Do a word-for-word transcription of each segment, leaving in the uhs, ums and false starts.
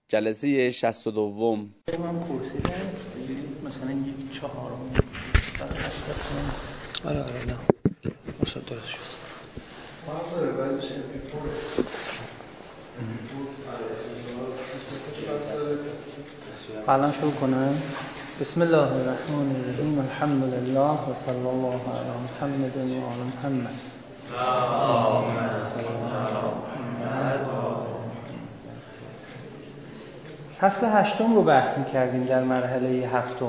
جلسه شصت و دوم. من پرسیدم مثلا یک چهارم آره آره نه مثلا درست شد آره بعدش الان شروع کنم. بسم الله الرحمن الرحیم الحمد لله و صلی الله علی محمد و علی محمد. فصل هشتم رو بحث می‌کردیم در مرحله هفتم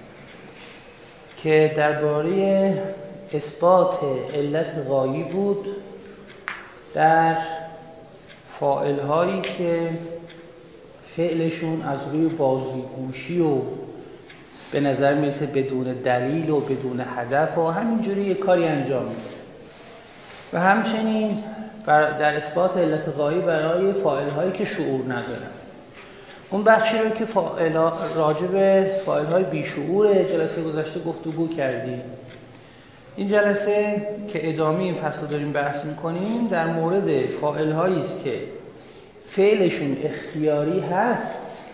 که درباره اثبات علت غایی بود در فاعل‌هایی که فعلشون از روی بازیگوشی و به نظر میرسه بدون دلیل و بدون هدف و همینجوری یک کاری انجام میده و همچنین در اثبات علت غایی برای فاعل‌هایی که شعور ندارن. اون بخشی رو که فاعل راجع به فاعل‌های بیشعور جلسه گذشته گفتگو کردیم. این جلسه که ادامه این فصل رو داریم بحث می‌کنیم در مورد فاعل‌هایی است که فعلشون اختیاری هست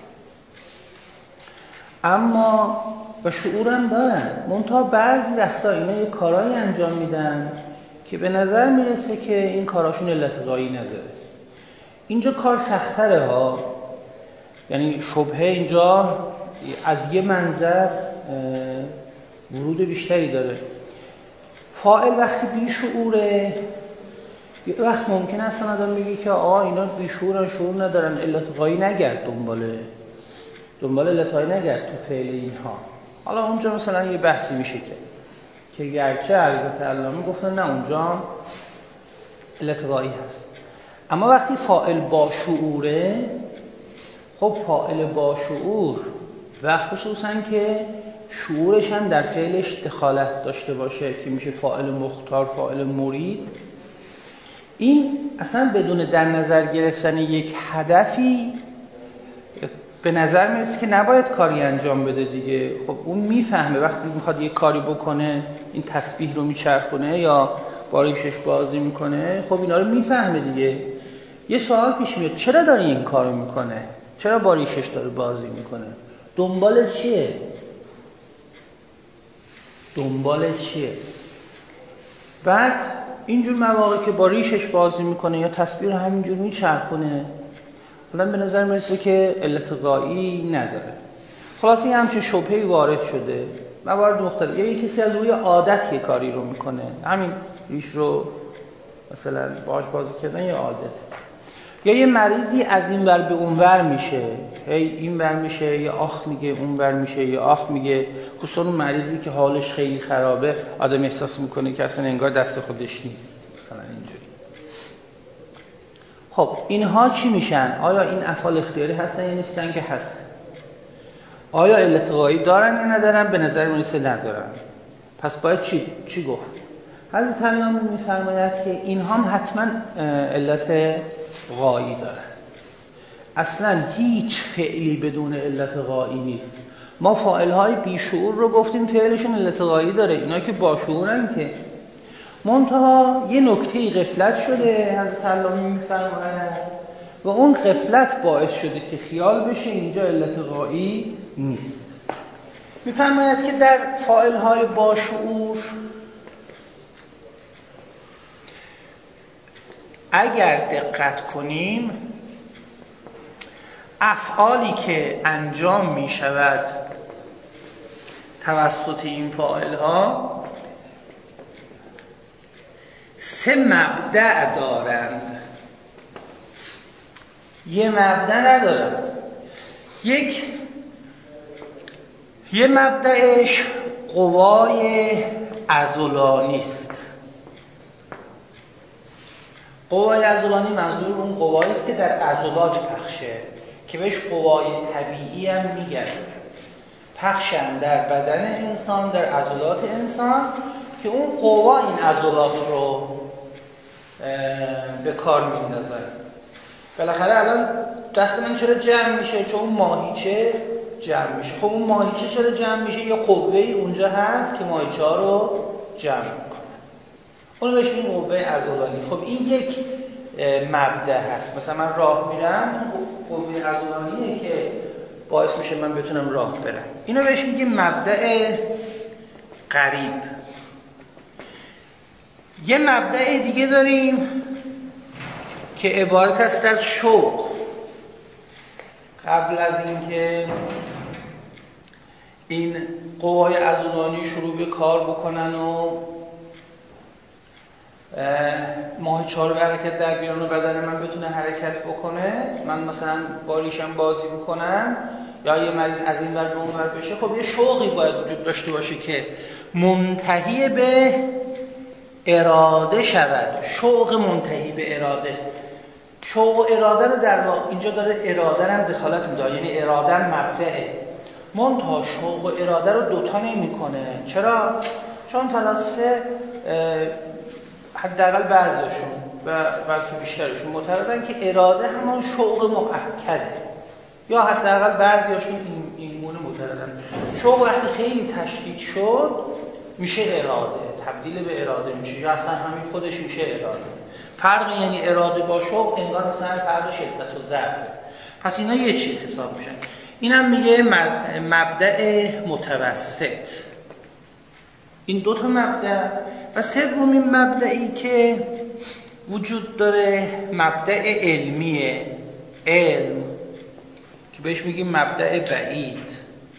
اما و شعورم دارن، منتها بعضی وقتا اینا یه کارایی انجام میدن که به نظر میرسه که این کاراشون علت غایی نداره. اینجا کار سخت‌تره ها، یعنی شبهه اینجا از یه منظر ورود بیشتری داره. فاعل وقتی بیشعوره، یه وقت ممکنه اصلا آدم میگه که آقا اینا بیشعورن، شعور ندارن، علت غایی نگرد دنباله دنبال علت غایی نگرد تو فعل اینها. حالا اونجا مثلا یه بحثی میشه که که گرچه عرضت علامه گفتن نه اونجا علت غایی هست، اما وقتی فاعل با شعوره، خب فاعل با شعور و خصوصا که شعورش هم در فعلش دخالت داشته باشه که میشه فاعل مختار، فاعل مرید، این اصلا بدون در نظر گرفتن یک هدفی به نظر میرسه که نباید کاری انجام بده دیگه. خب اون میفهمه وقتی میخواد یک کاری بکنه، این تسبیح رو میچرخونه یا با ریشش بازی میکنه، خب اینا رو میفهمه دیگه. یه سوال پیش میاد چرا داره این کارو میکنه؟ چرا با ریشش داره بازی میکنه؟ دنبال چیه؟ دنبال چیه؟ بعد اینجور مواقع که با ریشش بازی میکنه یا تسبیح رو همینجور میچرخونه، حالا به نظر میرسه که علت غایی نداره. خلاصه یه همچه شبهه‌ای وارد شده، موارد مختلف. یا یه کسی از روی عادت یه کاری رو میکنه، همین ریش رو مثلا باهاش بازی کردن یا عادت. یا یه مریضی از این ور به اون ور میشه، هی این ور میشه، یا آخ میگه اون ور میشه، یا آخ میگه. خصوصا اون مریضی که حالش خیلی خرابه، آدم احساس میکنه که اصلا انگار دست خودش نیست، مثلا اینجوری. خب اینها چی میشن؟ آیا این افعال اختیاری هستن یا نیستن؟ که هستن. آیا علت غایی دارن یا ندارن؟ به نظر میرسه ندارن. پس باید چی چی گفت؟ حضرت علامه میفرماید که اینها هم حتما علت غایی دارن. اصلا هیچ فعلی بدون علت غایی نیست. ما فاعل‌های بیشعور رو گفتیم فعلشون علت غایی داره، اینا که باشعورن که منتها یه نکته غفلت شده حضرت علامه میفرماید و اون غفلت باعث شده که خیال بشه اینجا علت غایی نیست. میفرماید که در فاعل‌های باشعور اگر دقت کنیم افعالی که انجام می شود توسط این فاعل‌ها سه مبدأ دارند. یه مبدأ ندارند. یک یه مبدأش قوای عضلانی است. قوای عضلانی منظور اون قوایی است که در عضلات پخشه، که بهش قوای طبیعی هم میگن. پخشن در بدن انسان، در عضلات انسان، که اون قوا این عضلات رو به کار میندازن. بالاخره الان دست من چرا جمع میشه؟ چون اون ماهیچه جمع میشه. خب اون ماهیچه چرا جمع میشه؟ یه قوه‌ای اونجا هست که ماهیچه ها رو جمع میکنه. اون بهش میگن قوه عضلانی. خب این یک مبدأ هست. مثلا من راه میرم، قوه عضلانیه که باعث میشه من بتونم راه برم. اینو بهش میگیم مبدأ قریب. یه مبدأ دیگه داریم که عبارت است از شوق. قبل از اینکه این قوای عضلانی شروع به کار بکنن و ماه چهار به حرکت در بیارن و بدن من بتونه حرکت بکنه، من مثلا باریشم بازی بکنم یا یه مریض از این ور به اون ور بشه، خب یه شوقی باید وجود داشته باشه که منتهی به اراده شود. شوق منتهی به اراده. شوق و اراده رو در واقع اینجا داره اراده هم دخالت میده، یعنی اراده مبدأه. منتها شوق و اراده رو دوتا نمی‌کنه. چرا؟ چون فلاسفه حداقل بعضیشون و بلکه بیشترشون معتقدن که اراده همان شوق مؤکده، یا حداقل بعضیاشون این این گونه معتقدن شوق وقتی خیلی تشدید شد میشه اراده، تبدیل به اراده میشه، یا اصلا همین خودش میشه اراده. فرق یعنی اراده با شوق انگار مثلا فرق شدت و ضعفه. پس اینا یه چیز حساب میشن. اینم میگه مبدأ متوسط. این دو تا مبدأ. و سومین مبدئی که وجود داره مبدأ علمیه، علم، که بهش میگیم مبدأ بعید.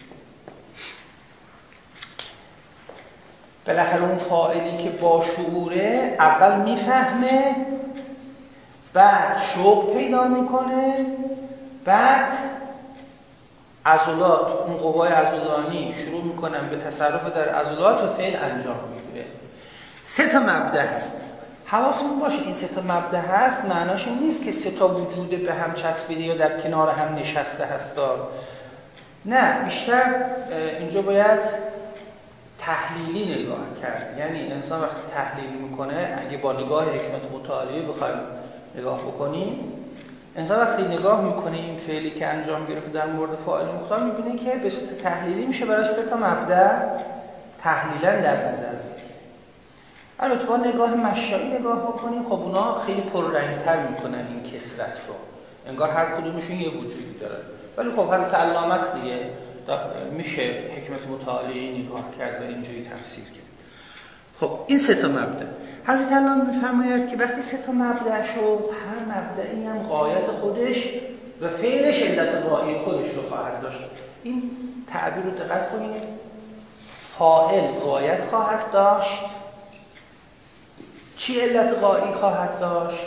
بالاخره اون فاعلی که با شعوره اول میفهمه، بعد شوق پیدا میکنه، بعد عضلات، اون قوای عضلانی شروع میکنن به تصرف در عضلات و فعل انجام میگیره. سه تا مبدأ هست. حواسمون باشه این سه تا مبدأ هست معناش این نیست که سه تا وجود به هم چسبیده یا در کنار هم نشسته هستا. نه، بیشتر اینجا باید تحلیلی نگاه کرد. یعنی انسان وقتی تحلیل میکنه، اگه با نگاه حکمت متعالیه بخوایم نگاه بکنیم، انسان وقتی نگاه میکنه این فعلی که انجام گرفته در مورد فاعل مختار، میبینه که به صورت تحلیلی میشه براش سه تا مبدأ تحلیلا در نظر بگیره. البته با نگاه مشایی نگاه بکنیم، خب اونا خیلی پررنگ‌تر میکنن این کثرت رو، انگار هر کدومشون یه وجودی دارن. ولی خب حضرت علامه است دیگه، میشه حکمت متعالی نگاه کرد و اینجوری تفسیر کرد. خب این سه تا مبدأ. حضرت علامه میفرماید که وقتی سه تا مبدأ شد، هر مبدأی هم غایت خودش و فعلش علت غایی خودش رو خواهد داشت. این تعبیر رو دقت کنید. فاعل غایت خواهد داشت. چی علت غایی خواهد داشت؟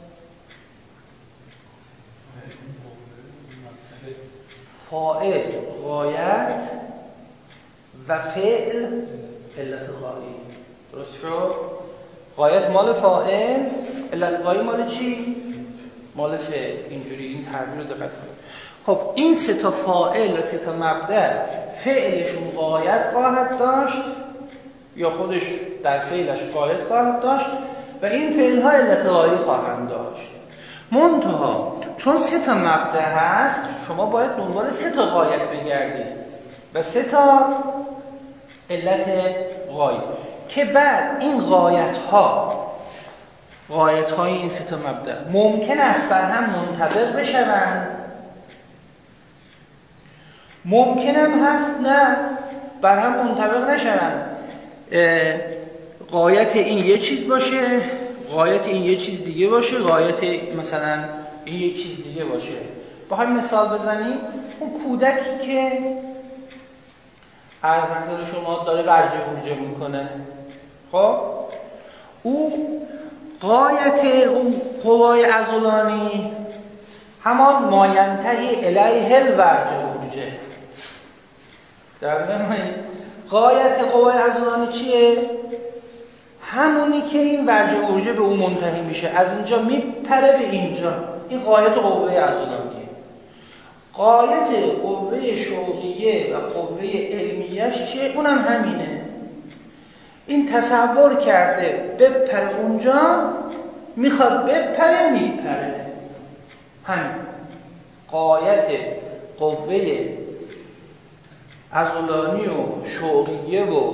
فاعل غایت و فعل علت غایی. درست شد؟ غایت مال فاعل، علت غایی مال چی؟ مال فعل. اینجوری این تعبیر رو دقت کنید. خب این سه تا فاعل و سه تا مبدأ فعلشون غایت خواهد داشت یا خودش در فعلش غایت خواهد داشت و این فعل‌ها علت غایی خواهند داشت. منتها چون سه تا مبدأ هست، شما باید دنبال سه تا غایت بگردید و سه تا علت غایی، که بعد این غایت‌ها غایت‌های این سه تا مبدأ ممکن است بر هم منطبق بشوند، ممکن هم هست نه بر هم منطبق نشوند. غایت این یه چیز باشه، غایت این یه چیز دیگه باشه، غایت مثلا این یه چیز دیگه باشه. بخوایم مثال بزنیم، اون کودکی که از نظر شما داره ورجه بورجه میکنه، خب او غایت اون قوای عضلانی همان ماینتهی الیه الورجه بورجه. در بمانی غایت قوای عضلانی چیه؟ همونی که این ورجه بورجه به اون منتهی میشه، از اینجا میپره به اینجا. این غایت قوه عضلانیه. غایت قوه شغلیه و قوه علمیش چیه؟ اونم همینه. این تصور کرده بپره اونجا، میخواد بپره میپره. همین غایت قوه عضلانی و شغلیه و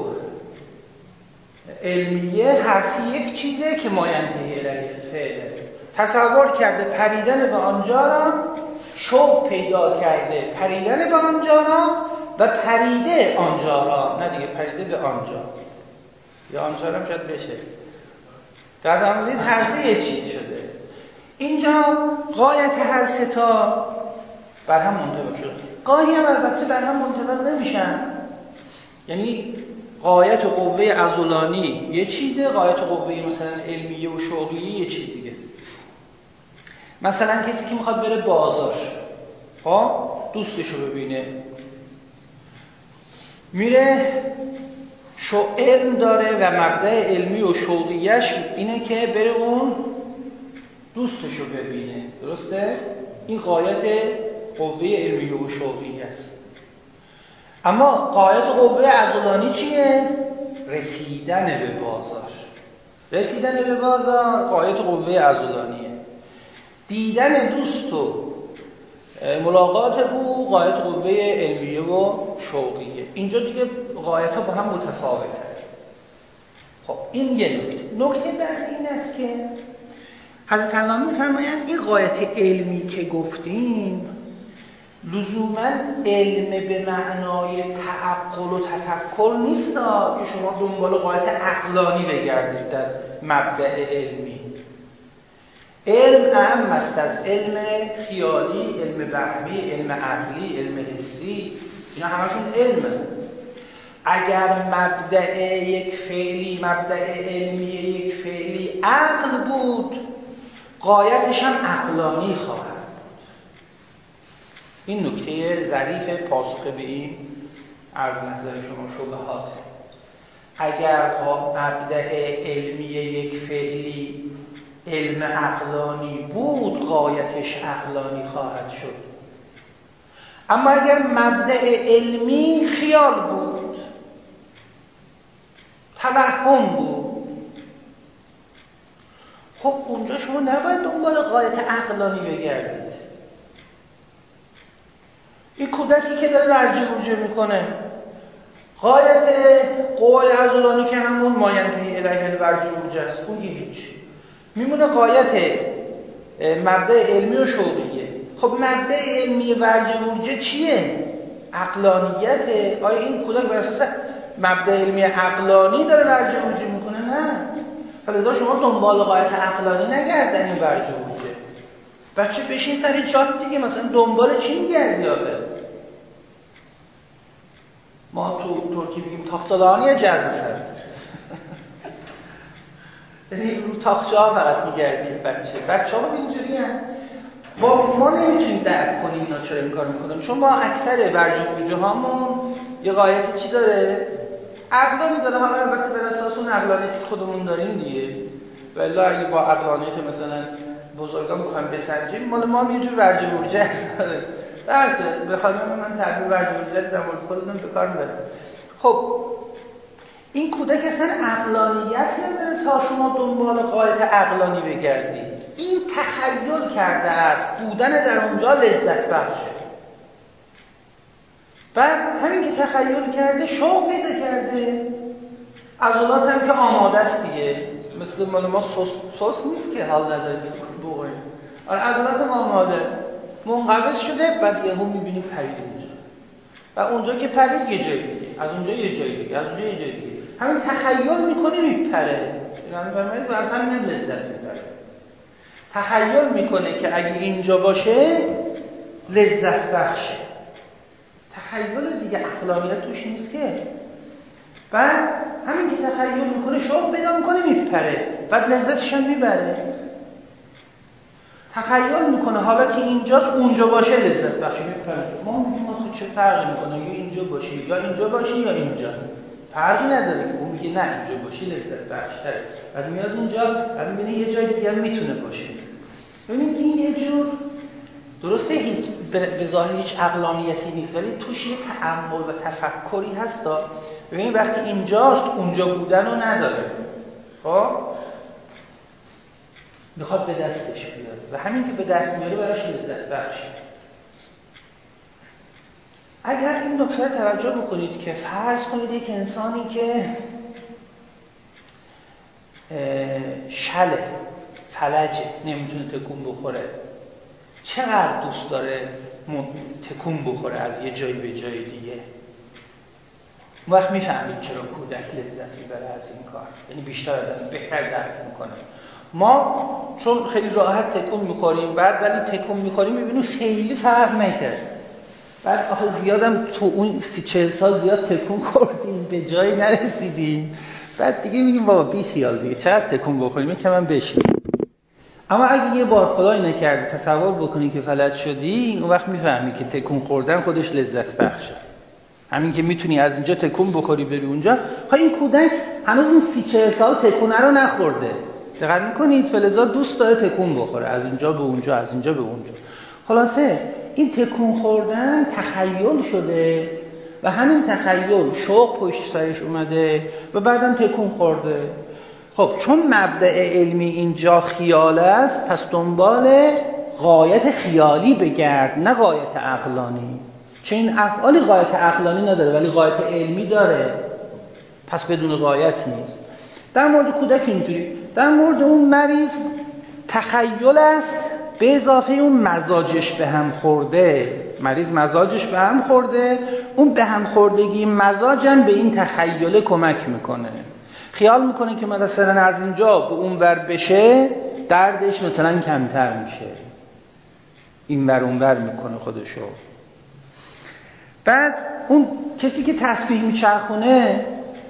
علمیه هر سی یک چیزه که ماینده الیه فعله. تصور کرده پریدن به آنجا را شوق پیدا کرده پریدن به آنجا را و پریده آنجا را، نه دیگه پریده به آنجا یا آنجا را شاید بشه در درموردی ترسه یه چیز شده. اینجا غایت هر سه تا بر هم منطبق شد. گاهی هم البته بر هم منطبق نمیشن، یعنی غایت قوه عضلانی یه چیزه، غایت قوه مثلا علمیه و شغلیه یه چیز دیگه. مثلا کسی که میخواد بره بازار، ها دوستشو ببینه، میره، شو علم داره و مبدأ علمی و شوقیش اینه که بره اون دوستشو ببینه، درسته؟ این غایت قوه علمی و شوقی است. اما غایت قوه عضلانی چیه؟ رسیدن به بازار. رسیدن به بازار غایت قوه عضلانیه. دیدن دوست و ملاقات او غایت قوه علمیه و شوقیه. اینجا دیگه غایت ها با هم متفاوته. خب این یه نکته. نکته بعدی این است که حضرت علامه می‌فرمایند این غایت علمی که گفتیم لزوماً علم به معنای تعقل و تفکر نیست که شما دنبال غایت عقلانی بگردید در مبدأ علمی. علم اهم است از علم خیالی، علم وهمی، علم عقلی، علم حسی، اینا همشون علمه. اگر مبدأ یک فعلی، مبدأ علمی یک فعلی عقل بود، غایتش هم عقلانی خواهد بود. این نکته ظریف پاسخ به این عرض نظر شما شبهات. اگر مبدأ علمی یک فعلی علم عقلانی بود، غایتش عقلانی خواهد شد. اما اگر مبدأ علمی خیال بود، توهم بود، خب اونجا شما نباید دنبال غایت عقلانی بگردید. این کودکی که داره ورجه بورجه میکنه، غایت قوه عضلانی که همون ماینتهی الیه الورجه بورجه است، اون هیچ. میمونه غایت مبدأ علمی و شوقیه. خب مبدأ علمی ورجه بورجه چیه؟ عقلانیته. آیا این کودک بر اساس مبدأ علمی عقلانی داره ورجه بورجه میکنه؟ نه. فلذا شما دنبال غایت عقلانی نگردن این ورجه بورجه. بچه بشین سر جات دیگه، مثلا دنبال چی میگردی آخه؟ ما تو ترکی بگیم تاقصالانی یا جزء سر. یعنی رو تاقچه ها فقط میگردی بچه. بچه ها اینجوری هم. با ما نمیتونیم درک کنیم اینا چرا این کار میکنیم، چون ما اکثر ورجه بورجه هامون یه غایت چی داره؟ عقلانی داره. حالا البته به اساس اون عقلانیتی خودمون داریم دیگه. ولی اگه با عقلانیت مثلا بزرگان بخوام بسنجیم، مال ما هم یه جور ورجه بورجه هست. درسته به خاطر من تعبیر ورجه بورجه در مورد خودمون به کار میبرم. خب این کودک اصلا عقلانیت نداره تا شما دنبال غایت عقلانی بگردید. این تخیل کرده است، بودن در اونجا لذت بخشه. بعد همین که تخیل کرده شوق پیدا کرده، عضلات هم که آماده است دیگه، مثل مال ما سس, سس نیست که حال نداره تو بوقه. آره عضلات هم آماده است، منقبض شده، بعد یهو میبینیم پرید اونجا و اونجا که پرید یه جایی دیگه، از اونجا یه جایی دیگه، از اونجا یه جایی دیگه. همین تخیل میکنه میپره. یعنی فرمایید اصلا هم لذت میبره. تخیل میکنه که اگه اینجا باشه لذت بخشه. تخیل دیگه، عقلانیت توش نیست که. بعد همین که تخیل میکنه شوق پیدا میکنه میپره، بعد لذتش هم میبره. تخیل میکنه حالا که اینجاست اونجا باشه لذت بخشه، میپره. ما میگیم آخه چه فرقی میکنه یا اینجا باشه یا اینجا باشه یا اینجا، فرقی نداره که. اون میگه نه اینجا باشه لذت بخشتره، بعد میاد اونجا بعد میبینه یه جای دیگه هم میتونه باشه. ببینید این یه جور درسته هیچ به ظاهر هیچ عقلانیتی نیست، ولی توش یه تأمل و تفکری هست. ببینید وقتی اینجاست اونجا بودن رو نداره، خب میخواد به دستش بیاره و همین که به دست میاره براش لذت بخشه. اگر این نکته توجه بکنید که فرض کنید یک انسانی که شله، فلجه، نمیتونه تکون بخوره، چقدر دوست داره تکون بخوره از یه جایی به جای دیگه. اون وقت میفهمید چرا کودک لذت میبره از این کار، یعنی بیشتر از بهتر درک میکنه. ما چون خیلی راحت تکون میخوریم، بعد ولی تکون میخوریم میبینیم خیلی فرق نکرد، بعد آخه زیادم تو اون سی چهل سال زیاد تکون خوردیم به جایی نرسیدیم، بعد دیگه میگیم بابا بی خیال دیگه چقدر تکون بخوریم که من بشینم. اما اگه یه بار خدای نکرده تصور بکنی که فلج شدی، اون وقت میفهمی که تکون خوردن خودش لذت بخشه. همین که میتونی از اینجا تکون بخوری بری اونجا. خب این کودک هنوز این سی چهل سال تکونه رو نخورده، دقت میکنید؟ فلزا دوست داره تکون بخوره از اینجا به اونجا، از اینجا به اونجا. خلاصه این تکون خوردن تخیل شده و همین تخیل شوق پشت سرش اومده و بعدم تکون خورده. خب چون مبدأ علمی اینجا خیال است، پس دنبال غایت خیالی بگرد نه غایت عقلانی. چون این افعالی غایت عقلانی نداره ولی غایت علمی داره، پس بدون غایت نیست. در مورد کودک اینجوری، در مورد اون مریض تخیل است به اضافه اون مزاجش به هم خورده. مریض مزاجش به هم خورده، اون به هم خوردگی مزاجم به این تخیل کمک میکنه. خیال میکنه که مثلا از اینجا به اون ور بشه دردش مثلا کمتر میشه، این ور اون ور میکنه خودشو. بعد اون کسی که تسبیح میچرخونه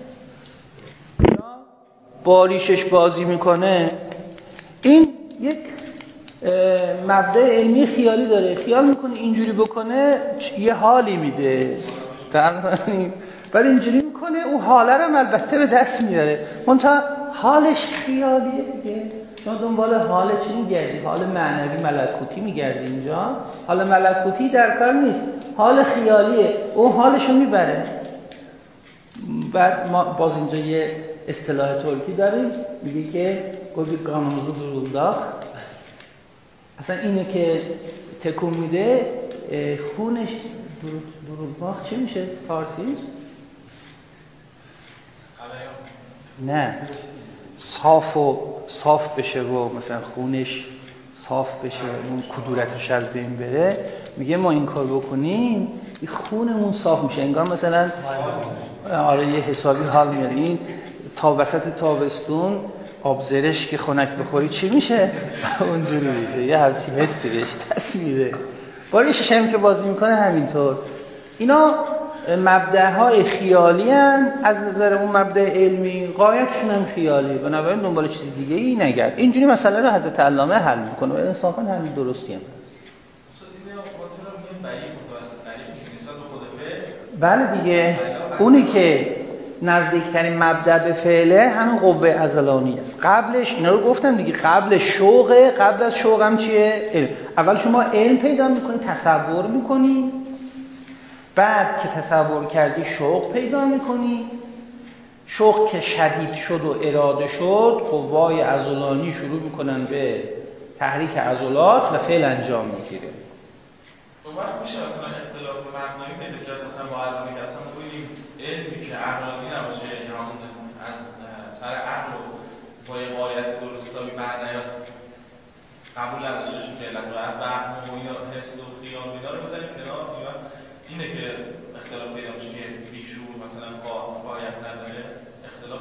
باریشش بازی میکنه، این یک مبدأ علمی خیالی داره، خیال میکنه اینجوری بکنه یه حالی میده، بعد اینجوری میکنه اون حاله رو البته به دست میاره، منتها حالش خیالیه دیگه. شما دنبال حال چی میگردی؟ حال معنوی ملکوتی میگردی اینجا. حال ملکوتی در کار نیست، حال خیالیه، اون حالشو میبره. بعد ما باز اینجا یه اصطلاح ترکی داریم میگه که گوی قانونوزو درونداخ، اصلا اینه که تکون میده خونش درونداخ چی میشه فارسیش؟ نه صاف و صاف بشه و مثلا خونش صاف بشه، اون کدورتش از بین بره. میگه ما این کار بکنیم این خونمون صاف میشه، انگار مثلا آره یه حسابی حال میاره. این تا وسط تابستون آب زرش که خنک بخوری چی میشه؟ اونجوری میشه، یه همچین حسی بهش دست میده. باریشش هم که بازی میکنه همینطور. اینا مبدأهای خیالی هن، از نظر اون مبدأ علمی غایتشون هم خیالی، بنابراین دنبال چیز دیگه ای نگرد. اینجوری مسئله رو حضرت علامه حل میکنه و انصافا همین درستی هم هست. بله دیگه، اونی که نزدیکترین مبدأ به فعله همین قوه عضلانی است. قبلش اینا رو گفتم دیگه، قبل شوقه، قبل از شوقم چیه؟ علم. اول شما علم پیدا میکنی، تصور میکنی، بعد که تصور کردی شوق پیدا میکنی. شوق که شدید شد و اراده شد، قوای عضلانی شروع میکنن به تحریک عضلات و فعل انجام میگیره. وقت میشه مثلا اختلاف مبنایی پیدا کرد مثلا با علمی که اصلا بگوییم علمی که عقلانی نباشه، یعنی همون از سر عقل و با یه قایت درست حسابی معنیات قبول نداشته شد که علت و وهم و اینا حس و خیال اینا رو بزنیم کنار. اینه که اختلاف پیدا میشه که بیشور مثلا با قایت نداره اختلاف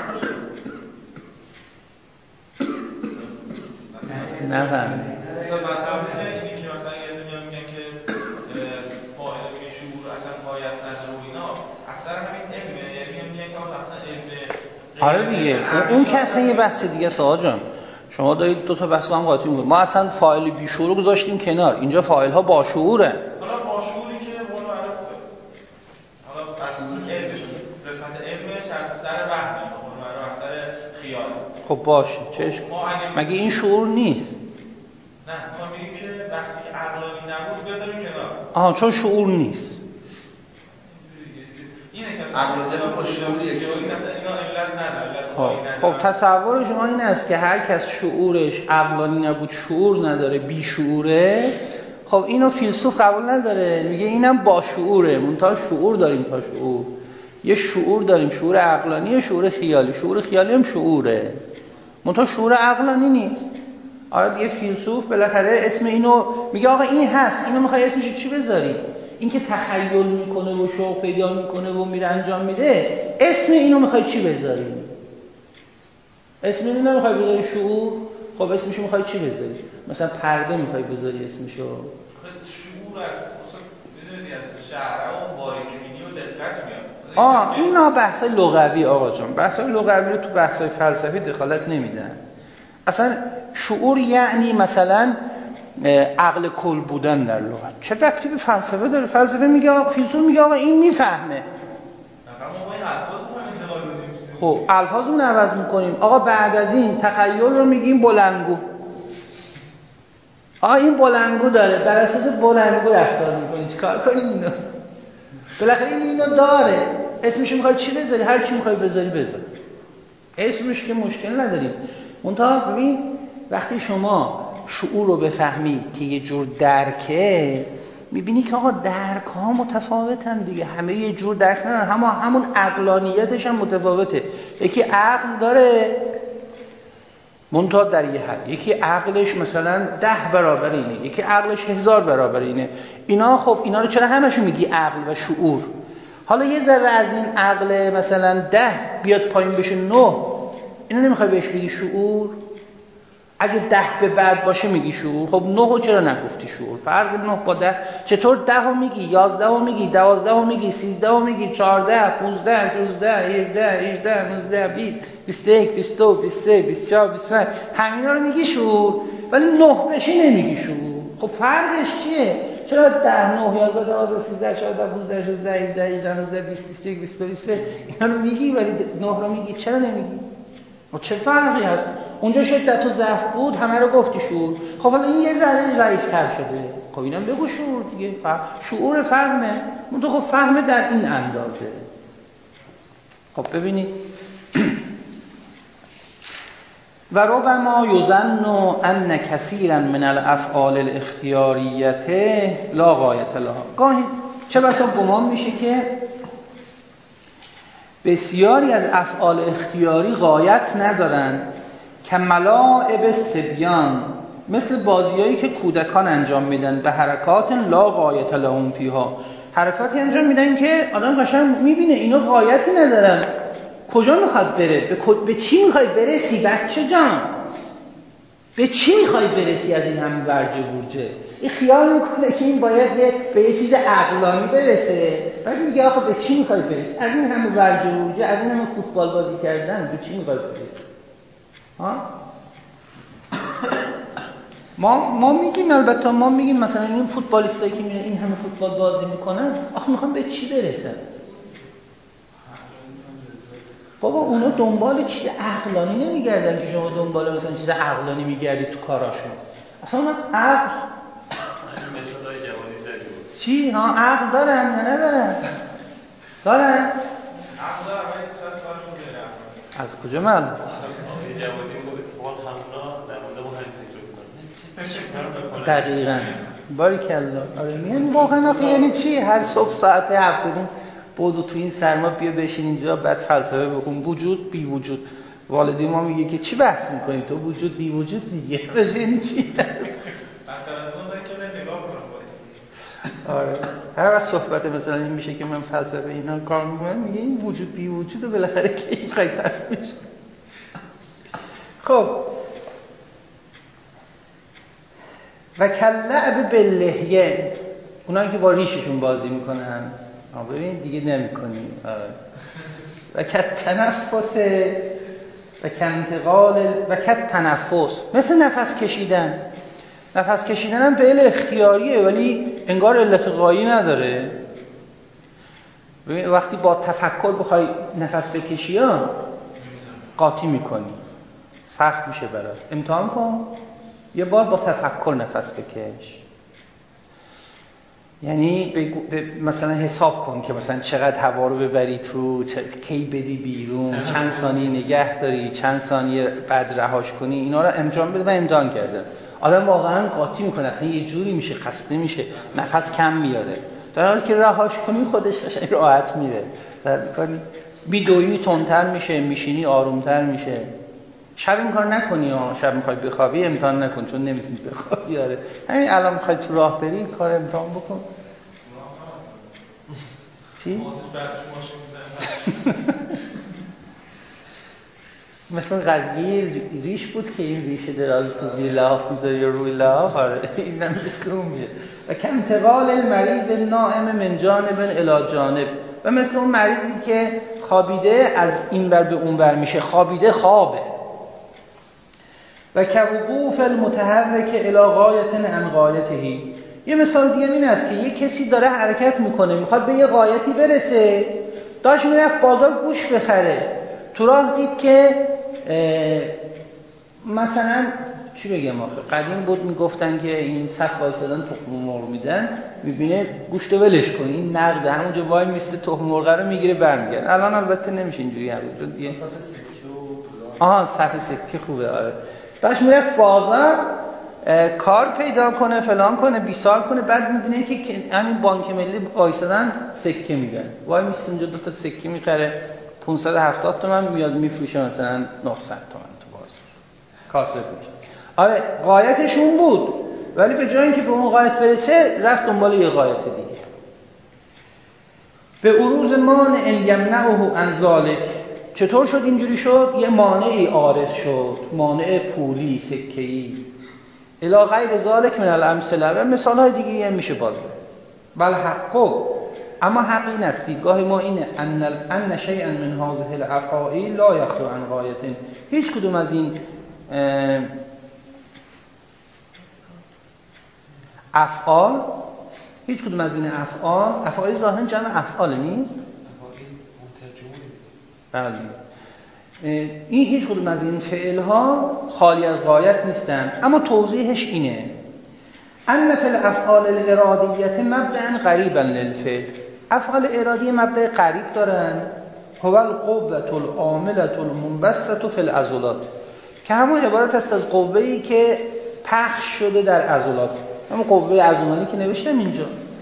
نفهمید. مثلا اینی که مثلا یه دنیا میگن که فاعل بیشور اصلا قایت نداره و اینا اصلا همین علمه، یعنی میگن که اصلا علمه. آره دیگه، اون که اصلا یه بحث دیگه ساها جان. شما دارید دو تا بحث با هم قاطی می‌کنید. ما اصلا فاعل بیشور رو گذاشتیم کنار، اینجا فاعل ها با شعوره. حالا با شعوری که اون رو عرفه، حالا از اون علمش قسمت علمش از سر وحدی اون رو از سر خیال. خب باشه، چش مگه این شعور نیست؟ نه، ما میگیم که وقتی که عقلانی نبود بذاریم کنار. آها، چون شعور نیست. اینه که عقلانیت با شعور یکی مثلا اینا علت نداره. خب خب تصور شما این است که هر کس شعورش عقلانی نبود، شعور نداره، بی شعوره. خب اینو فیلسوف قبول نداره، میگه اینم با شعوره. منتها شعور داریم، تا شعور یه شعور داریم، شعور عقلانی و شعور خیالی. شعور خیالی هم شعوره، منتها شعور عقلانی نیست. آره دیگه فیلسوف بالاخره اسم اینو میگه آقا این هست، اینو میخوای اسمش چی بذاری؟ این که تخیل میکنه و شوق پیدا میکنه و میره انجام میده، اسم اینو میخوای چی بذاری؟ اسم اینو نمیخوای بذاری شعور؟ خب اسمشو میخوای چی بذاری؟ مثلا پرده میخوای بذاری اسمشو؟ شعور از بدونید از شعره و باریکبینی و دقت میاد. آه اینا بحثای لغوی آقا جان، بحثای لغوی رو تو بحثای فلسفی دخالت نمیدن. اصلا شعور یعنی مثلا عقل کل بودن در لغت. چه ربطی به فلسفه داره؟ فلسفه میگه آقا، فیلسوف میگه آقا این میفهمه. خب الفاظ رو عوض میکنیم. آقا بعد از این تخیل رو میگیم بلندگو. آقا این بلندگو داره، بر اساس بلندگو رفتار میکنیم. چیکار کنیم اینو؟ بالاخره این اینو داره. اسمش میخوای چی بذاری؟ هر چی میخوای بذاری بذار. اسمش که مشکل نداریم. منتها ببین وقتی شما شعور رو بفهمی که یه جور درکه، میبینی که آقا درک ها متفاوتن دیگه، همه یه جور درک ندارن، همه همون عقلانیتش هم متفاوته. یکی عقل داره منتها در یه حد، یکی عقلش مثلا ده برابر اینه، یکی عقلش هزار برابر اینه. اینا خب اینا رو چرا همشون میگی عقل و شعور؟ حالا یه ذره از این عقل مثلا ده بیاد پایین بشه نه، اینو نمیخوای بهش بگی شعور؟ اگه ده به بعد باشه میگی شعور. خب نه رو چرا نگفتی شعور؟ فرق نه با ده چطور؟ ده رو میگی، یازده رو میگی، دوازده رو میگی، سیزده رو میگی، چهارده، پونزده، شانزده، هفده، هجده، نوزده، بیست، بیست و یک، بیست و دو، بیست و سه، بیست و چهار، بیست و پنج، همینا رو میگی شعور. ولی نه بشه نمیگی شعور. خب فرقش چیه؟ چرا ده، نه، یازده، دوازده، سیزده، چهارده، پانزده، شانزده، هفده، هجده، نوزده، بیست، بیست و یک، بیست و دو، بیست و سه اینا رو میگی ولی نه رو میگی؟ چرا نمیگی؟ و چه فرقی هست؟ اونجا شدت و ضعف بود، همه رو گفتی شعور. خب حالا این یه ذره ضعیف‌تر شده، خب اینم بگو شعور دیگه. شعور فهمه، منتها خب فهمه در این اندازه. خب ببینید و ربما یظن ان کثیرا من الافعال الاختیاریه لا غایت لها. گاهی چه بسا گمان میشه که بسیاری از افعال اختیاری غایت ندارن، که ملاعب صبیان، مثل بازیایی که کودکان انجام میدن، به حرکات لا غایت لهم فیها، حرکاتی انجام میدن که آدم قشنگ میبینه اینا غایتی ندارن. کجا میخواد بره؟ به, به چی میخوای برسی بچه جان؟ به چی میخوای برسی از این همه ورجه بورجه؟ این خیال میکنه که این باید به یه چیز عقلانی برسه، بعد میگه آخه به چی میخوای برسی؟ از این همه ورجه بورجه، از این همه فوتبال بازی کردن، به چی میخوای برسی؟ ها؟ ما ما میگیم، البته ما میگیم مثلا این فوتبالیستایی که میرن این همه فوتبال بازی میکنن، آخه میخوان به چی برسن؟ بابا اونا دنبال چیز عقلانی نمیگردن که شما دنبال مثلا چیز عقلانی میگردی تو کاراشون. اصلا اون عقل چی؟ ها عقل دارن یا ندارن؟ دارن؟ عقل دارن ولی شاید کارشون بیاره. از کجا معلوم؟ دقیقاً باریکلا. آره میگن واقعا آخه یعنی چی؟ هر صبح ساعت هفت دیم بودو تو این سرما بیا بشین اینجا بعد فلسفه بخون، وجود بی وجود. والدی ما میگه که چی بحث میکنی تو؟ وجود بی وجود میگه این چی؟ آره هر وقت صحبت مثلا این میشه که من فلسفه اینا کار میکنم، میگه این وجود بی وجود و بالاخره کی خیلی میشه. خب و کلعب باللحیه، اونایی که با ریششون بازی میکنن، آ ببین دیگه نمی‌کنی. و کت تنفس و کنتقال و کت تنفس، مثل نفس کشیدن. نفس کشیدن هم فعل اختیاریه ولی انگار علت غایی نداره. ببین وقتی با تفکر بخوای نفس بکشی ها قاطی میکنی، سخت میشه برات. امتحان کن یه بار با تفکر نفس بکش. یعنی مثلا حساب کن که مثلا چقدر هوا رو ببری تو، کی بدی بیرون، چند ثانیه نگه داری، چند ثانیه بعد رهاش کنی. اینا رو انجام بده و امتحان کرده. آدم واقعا قاطی میکنه، اصلا یه جوری میشه خسته میشه، نفس کم میاره. در حالی که رهاش کنی خودش قشنگ راحت میره. در کنی بیدویی تندتر میشه، میشینی آرومتر میشه. شب این کار نکنی ها، شب میخوای بخوابی امتحان نکن چون نمیتونی بخوابی. آره همین الان میخوای تو راه بری این کار امتحان بکن. چی؟ مثلا قضیه ریش بود که این ریشه دراز تو زیر لحاف میذاری یا روی لحاف. آره این هم مثل اون میشه. و که انتقال المریض نائم من جانب الی جانب، و مثل اون مریضی که خوابیده از این ور به اون ور میشه، خوابیده خوابه. و که وقوف المتحرک الی غایة عن غایته. یه مثال دیگه این است که یه کسی داره حرکت میکنه میخواد به یه غایتی برسه، داشت میرفت بازار گوش بخره، تو راه دید که مثلا چی بگم آخه قدیم بود میگفتن که این صف وایسادن تخم مرغ میدن، میبینه گوشت ولش کن این نقده همونجا وای میسته تخم مرغ رو میگیره برمیگرده. الان البته نمیشه اینجوری هر روز دیگه. صف سکه و آها صف سکه خوبه. آره داشت میرفت بازار کار پیدا کنه فلان کنه بیسار کنه، بعد میبینه که همین بانک ملی وایسادن سکه میدن، وای میسته اونجا دو تا سکه میخره پانصد و هفتاد تومن میاد میفروشه مثلا نهصد تومن تو بازار کاسه بود. آره غایتشون بود، ولی به جای اینکه به اون غایت برسه رفت دنبال یه غایت دیگه. به عروض مانع یمنعه عن ذلک. چطور شد اینجوری شد؟ یه مانعی عارض شد، مانع پولی سکه‌ای. الی غیر ذلک من الامثله، و مثال‌های دیگه هم میشه باز. بل حقو، اما حق این است، دیدگاه ما اینه ان ان شیئا من هذه الافعال لا یخلو عن غایة. هیچ کدوم از این افعال هیچ کدوم از این افعال افعال ظاهرا جمع افعال نیست. بله این هیچ کدوم از این فعل ها خالی از غایت نیستن، اما توضیحش اینه ان فی الافعال الارادیه مبدأ قریبا للفعل. افعال ارادی مبدأ قریب دارن، هو القوة العاملة المنبسطة فی العضلات، که همون عبارت است از قوه‌ای که پخش شده در عضلات. همون قوه عضلانی که نوشتم اینجا.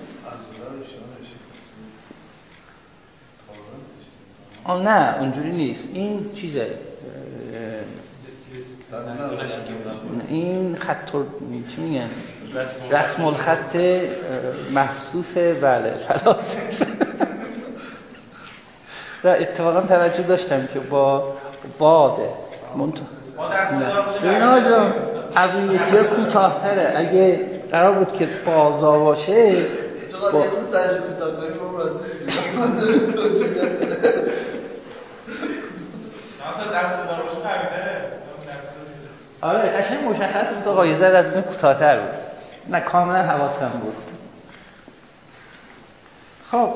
آه نه اونجوری نیست، این چیزه این خط چی میگن رسم الخط محسوسه. بله خلاص. و اتفاقا توجه داشتم که با واده منتها ببین آجا از اون یکی کوتاه‌تره. اگه قرار بود که بازا باشه با یه اون سرش کوتاه کنیم اون راضی میشیم. منظور توجیه نداره. اصلا دست دار باشه قوی‌تره. آره قشنگ مشخص بود آقا یه ذره از من کوتاه‌تر بود. نه کاملا حواسم بود. خب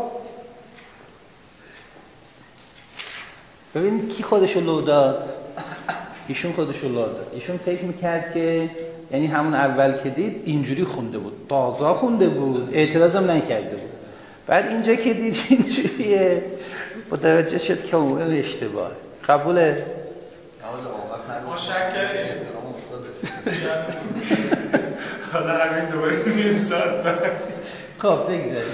ببینید کی خودشو لو داد؟ ایشون خودشو لو داد. ایشون فکر میکرد که یعنی همون اول که دید اینجوری خونده بود، تازه خونده بود، اعتراضم نکرده بود. بعد اینجا که دید اینجوریه متوجه شد که اون اشتباه. قبوله؟ ما شک کردیم. حالا همین دوباره نیم ساعت بعد. خب بگذاریم.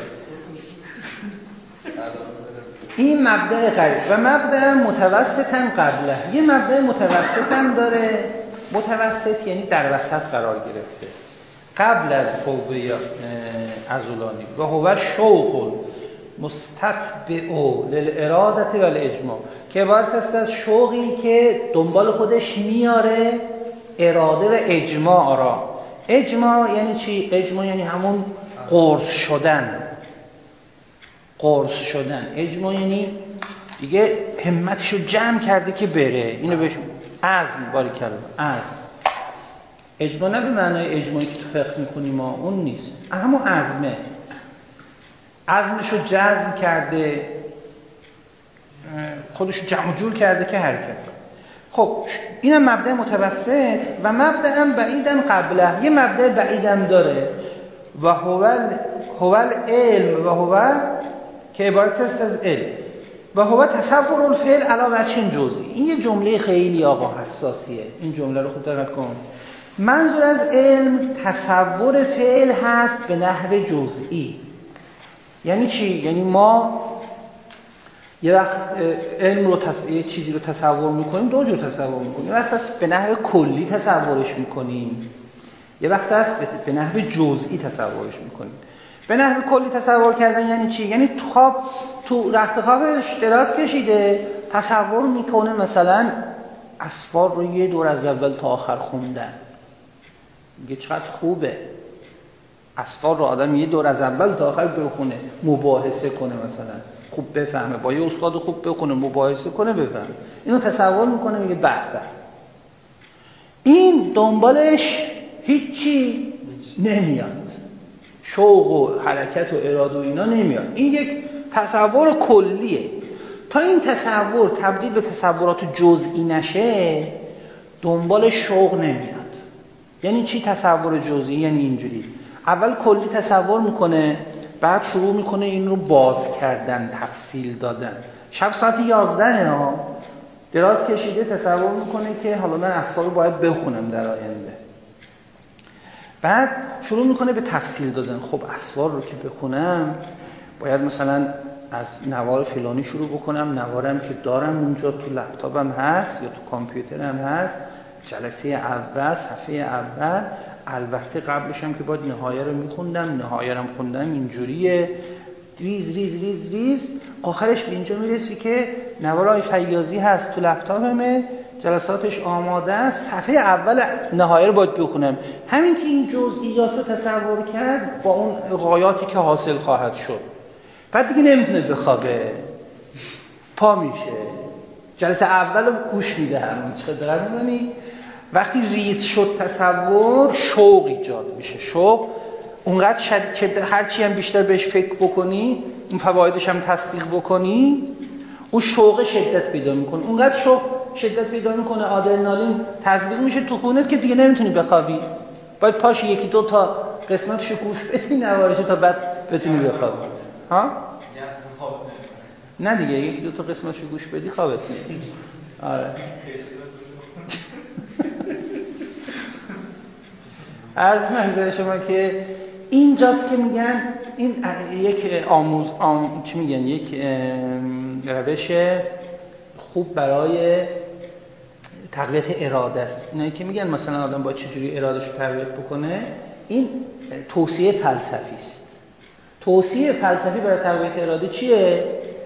این مبدأ قریب و مبدأ متوسطاً قبله. یه مبدأ متوسطاً داره، متوسط یعنی در وسط قرار گرفته قبل از قوه عضلانی. و هو شوق مستتبع للارادة و الاجماع، که عبارت است از شوقی که دنبال خودش میاره اراده و اجماع را. اجماع یعنی چی؟ اجماع یعنی همون قرص شدن. قرص شدن اجماع یعنی دیگه همتشو جمع کرده که بره. اینو بهش عزم باری کرده. عزم اجماع نه به معنای اجماعی که تو فقه میکنیم ما، اون نیست، اما عزمه. عزمشو جزم کرده، خودشو جمع جور کرده که حرکت. خب اینم مبدأ متوسط و مبدأ بعیدن قبله. یه مبدأ بعیدم داره و هو هو العلم و هو که عبارت است از علم و هو تصور الفعل علی وجه جزئی. این یه جمله خیلی آقا حساسیه، این جمله رو خوب دقت کن. منظور از علم تصور فعل هست به نحو جزئی. یعنی چی؟ یعنی ما یه وقت علم رو تص... یه چیزی رو تصور میکنیم دو جور تصور میکنیم. یه وقت هست به نحو کلی تصورش میکنیم، یه وقت هست به نحو جزئی تصورش میکنیم. به نحو کلی تصور کردن یعنی چی؟ یعنی تو خواب تو رخت خوابش دراز کشیده، تصور میکنه مثلا اسفار رو یه دور از اول تا آخر خوندن، میگه چقدر خوبه اسفار رو آدم یه دور از اول تا آخر بخونه، مباحثه کنه، مثلا خوب بفهمه، با یه استاد خوب بخونه، مباحثه کنه، بفهمه. اینو تصور میکنه، میگه به به. این دنبالش هیچی نمیاد، شوق و حرکت و اراده و اینا نمیاد. این یک تصور کلیه. تا این تصور تبدیل به تصورات جزئی نشه دنبال شوق نمیاد. یعنی چی تصور جزئی؟ یعنی اینجوری اول کلی تصور میکنه، بعد شروع میکنه این رو باز کردن، تفصیل دادن. شب ساعت یازده ها دراز کشیده تصور میکنه که حالا من اسفار رو باید بخونم در آینده. بعد شروع میکنه به تفصیل دادن. خب اسفار رو که بخونم باید مثلا از نوار فلانی شروع بکنم، نوارم که دارم اونجا تو لپتاپم هست یا تو کامپیوترم هست، جلسه اول، صفحه اول، البته قبلش هم که باید نهایه رو میخوندم، نهایه رو خوندم اینجوریه، ریز ریز ریز ریز آخرش به اینجا میرسی که نوارای فیاضی هست تو لپتاپمه، جلساتش آماده است، صفحه اول نهایه رو باید بخونم. همین که این جزئیات رو تصور کرد با اون غایاتی که حاصل خواهد شد، بعد دیگه نمیتونه بخوابه، پا میشه، جلسه اول رو گوش میده. همون چه دقیق میدونی؟ وقتی ریز شد تصور، شوق ایجاد میشه. شوق اونقدر شدید که هرچی هم بیشتر بهش فکر بکنی، اون فوایدش هم تصدیق بکنی، اون شوق شدت پیدا میکنه. اونقدر شوق شدت پیدا میکنه، آدرنالین تزریق میشه تو خونت که دیگه نمیتونی بخوابی، باید پاشی یکی دو تا قسمتشو گوش بدی نوارشو تا بعد بتونی بخوابی. ها؟ نه دیگه یکی دو تا قسمتشو گوش بدی خوابت میاد. آره. عرض منظور شما که اینجاست که میگن این یک آموز آم... چی میگن یک روش خوب برای تقویت اراده است. اینایی که میگن مثلا آدم باید چجوری ارادهش رو تقویت بکنه، این توصیه فلسفی است. توصیه فلسفی برای تقویت اراده چیه؟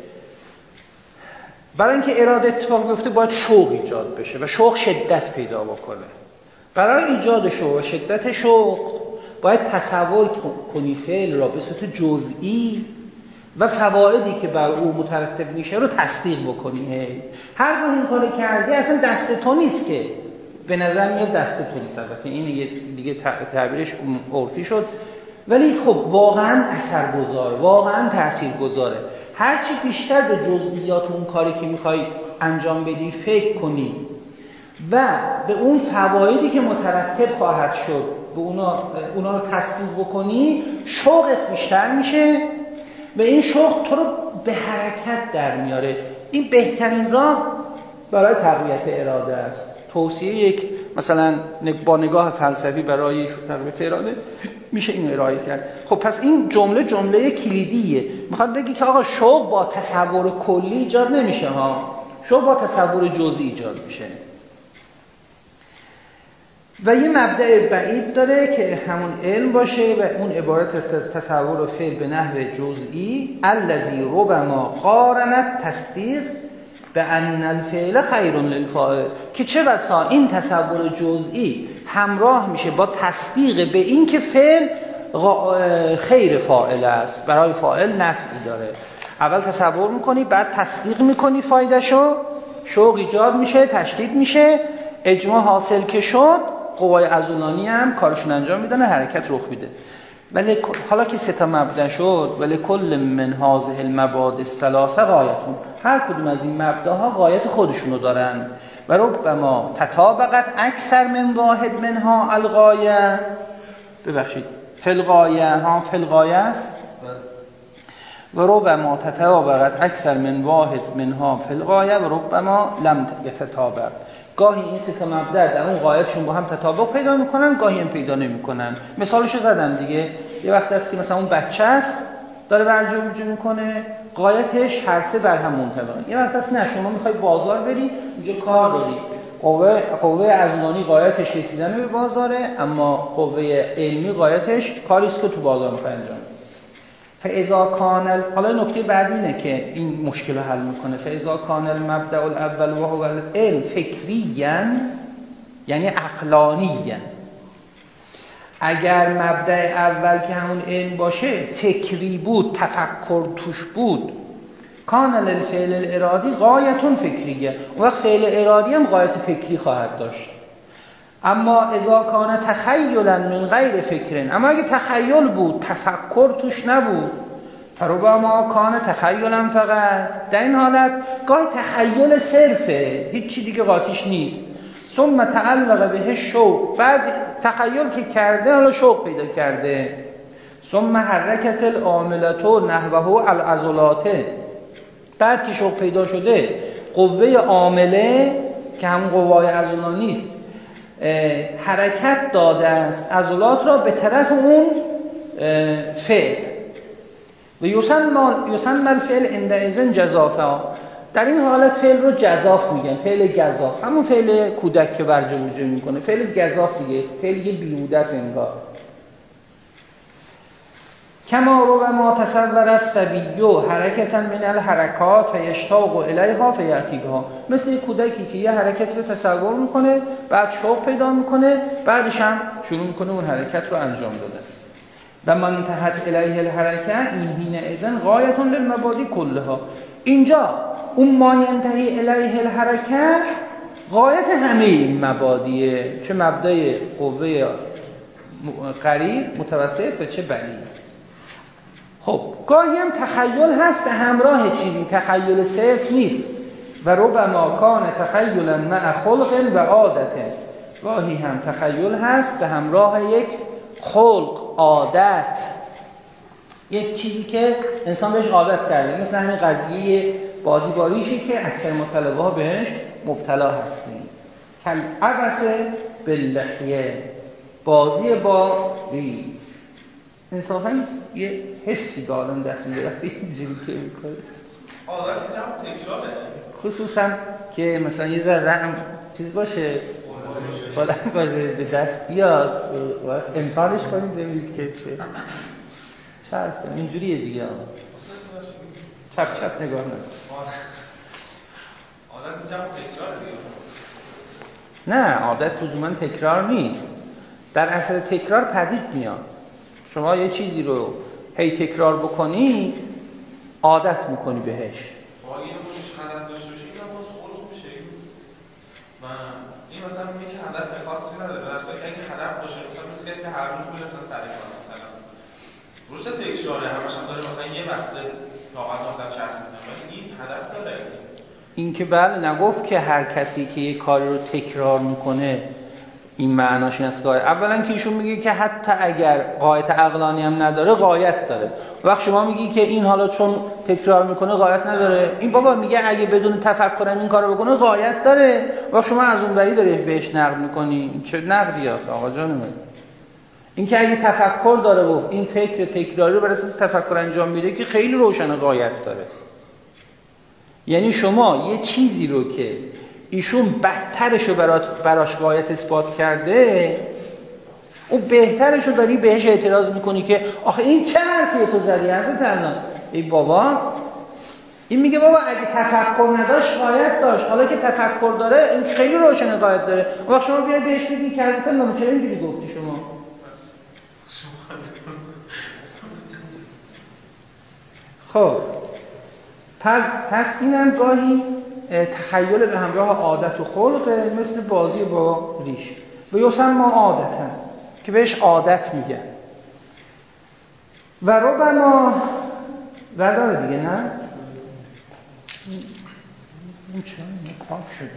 برای اینکه اراده اتفاق بیفته باید شوق ایجاد بشه و شوق شدت پیدا بکنه. برای ایجاد شوق و شدت شوق باید تصور کنی فعل را به صورت جزئی و فوایدی که بر او مترتب میشه رو تصدیق بکنی. هر وقت این کارو کردی اصلا دست تو نیست که، به نظر میاد دست تو نیست. البته این دیگه تعبیرش عرفی شد، ولی خب واقعا اثرگذاره، واقعا تاثیرگذاره. هرچی بیشتر به جزئیات اون کاری که میخوای انجام بدی فکر کنی و به اون فوایدی که مترتب خواهد شد به اونا اونا رو تصدیق بکنی، شوقت بیشتر میشه و این شوق تو رو به حرکت در میاره. این بهترین راه برای تقویت اراده است. توصیه یک مثلا با نگاه فلسفی برای تقویت اراده میشه این ارائه کرد. خب پس این جمله جمله کلیدیه. میخواد بگی که آقا شوق با تصور کلی ایجاد نمیشه ها، شوق با تصور جزئی ایجاد میشه. و یه مبدأ بعید داره که همون علم باشه و اون عبارت است از تصور فعل به نحو جزئی الذی ربما قارنت تصدیق به ان الفعل خیر للفاعل، که چه بسا این تصور جزئی همراه میشه با تصدیق به این که فعل خیر فاعل است، برای فاعل نفعی داره. اول تصور میکنی، بعد تصدیق میکنی فایدهشو، شوق ایجاد میشه، تشدید میشه، اجماع حاصل که شد، قوای عضلانی هم کارشون انجام میدن، حرکت رخ میده. ولی حالا که سه تا مبدا شد، ولی کل من هذه المبادئ الثلاثه غایتون، هر کدوم از این مبداها غایت خودشونو دارن. و ربما تطابقت اکثر من واحد منها الغایه، ببخشید فی الغایه ها فی الغایه است، و ربما تطابقت اکثر من واحد منها فی الغایه و ربما لم یتطابق. گاهی این سه تا مبدا در اون غایتشون با هم تطابق پیدا میکنن، گاهی هم پیدا نمیکنن. مثالشو زدم دیگه. یه وقت است که مثلا اون بچه است داره برجه میکنه، غایتش هر سه بر هم منطبقن. یه وقت هست نه شما میخوای بازار بری، اینجا کار داری، قوه قوه عضلانی غایتش رسیدن به بازاره، اما قوه علمی غایتش کاریست که تو بازار میخوای انجام بدی. فاذا کان، حالا نکته بعدی اینه که این مشکل رو حل میکنه. فاذا کان المبدأ الاول و هو العلم فکریاً، یعنی عقلانیاً. اگر مبدأ اول که همون علم باشه فکری بود، تفکر توش بود، کان للفعل الارادی غایتون فکریه، اون وقت فعل ارادی هم غایت فکری خواهد داشت. اما اذا کان تخیلا من غیر فکرن، اما اگه تخیل بود تفکر توش نبود، فربما کان تخیلا فقط، در این حالت گاهی تخیل صرفه، هیچی دیگه قاطیش نیست. ثم تعلق به شوق، بعد تخیل که کرده حالا شوق پیدا کرده. ثم حرکت العاملة نحوه العضلات، بعد که شوق پیدا شده قوه عامله که همون قوای عضلانی نیست حرکت داده است عضلات را به طرف اون فعل. و یسمى یسمى الفعل عندئذ جزافا، در این حالت فعل رو جزاف میگن، فعل گزاف، همون فعل کودک که برجه برجه میکنه، فعل گزاف دیگه، فعل یه بیهوده است انگار. کما رو و ما تصور الصبی حرکتا من الحرکات فیشتاق الیها فیأتیها، مثل یک کودکی که یه حرکت رو تصور میکنه، بعد شوق پیدا میکنه، بعدش هم شروع میکنه اون حرکت رو انجام دادن. و من انتهت الیه الحرکه این حینئذ غایة للمبادی کلها، اینجا اون ما ینتهی الیه الحرکه غایت همه این مبادیه، چه مبدأ قوه قریب، متوسط و چه بعید. خب گاهی هم تخیل هست همراه چیزی، تخیل صرف نیست. و ربما کان تخیلا مع خلق و عادت، گاهی هم تخیل هست به همراه یک خلق، عادت، یک چیزی که انسان بهش عادت کرده، مثل همین قضیه بازی باریشی که اکثر مطلبه ها بهش مبتلا هستیم. کل عبس باللحیه، بازی با ری. انصافاً یه حسی که آدم دست میگیره اینجوری که میکنه، عادت جمع تکراره، خصوصاً که مثلا یه ذره هم چیز باشه بالا باشه به دست بیاد، امتحانش کنیم ببینید که چه چرس کنیم. اینجوریه دیگه، چپ چپ نگاه نکنید. عادت جمع تکراره دیگه. نه، عادت لزوما تکرار نیست، در اثر تکرار پدید میاد. شما یه چیزی رو هی تکرار بکنی عادت میکنی بهش. با این روش هدف داشته باشه که باز خلق میشه. و این مثلا میگه که هدف خاصی نداره، در صورتی که اگه هدف باشه مثلا مثل کسی که هر روز میره مثلا سر کار مثلا روش تکراره، همش هم داره مثلا یه بسته کاغذ مثلا چسب میکنه، ولی این هدف داره. این که بله نگفت که هر کسی که یه کاری رو تکرار میکنه این معناش این است که اولا که ایشون میگه که حتی اگر غایت عقلانی هم نداره غایت داره. وقت شما میگی که این حالا چون تکرار میکنه غایت نداره، این بابا میگه اگه بدون تفکر این کارو بکنه غایت داره. وقت شما از اون بری داری بهش نقد میکنی، چه نقدیات آقا جانم؟ این که اگه تفکر داره و این فکر تکراری رو بر اساس تفکر انجام میده که خیلی روشن غایت داره. یعنی شما یه چیزی رو که ایشون بدترشو براش غایت اثبات کرده، اون بهترشو داری بهش اعتراض میکنی که آخه این چه حرفیه تو زدی حضرت الان؟ ای بابا این میگه بابا اگه تفکر نداشت غایت داشت، حالا که تفکر داره این خیلی روشن غایت داره. وقت شما بیاید بهش بگی که حضرت الان چرا اینجوری گفتی شما؟ خب پس, پس اینم گاهی تخیل به همراه عادت و خلق، مثل بازی با ریش. و یسمى عادتا که بهش عادت میگن. و ربما و داره دیگه نه؟ این چه؟ این پاک شده.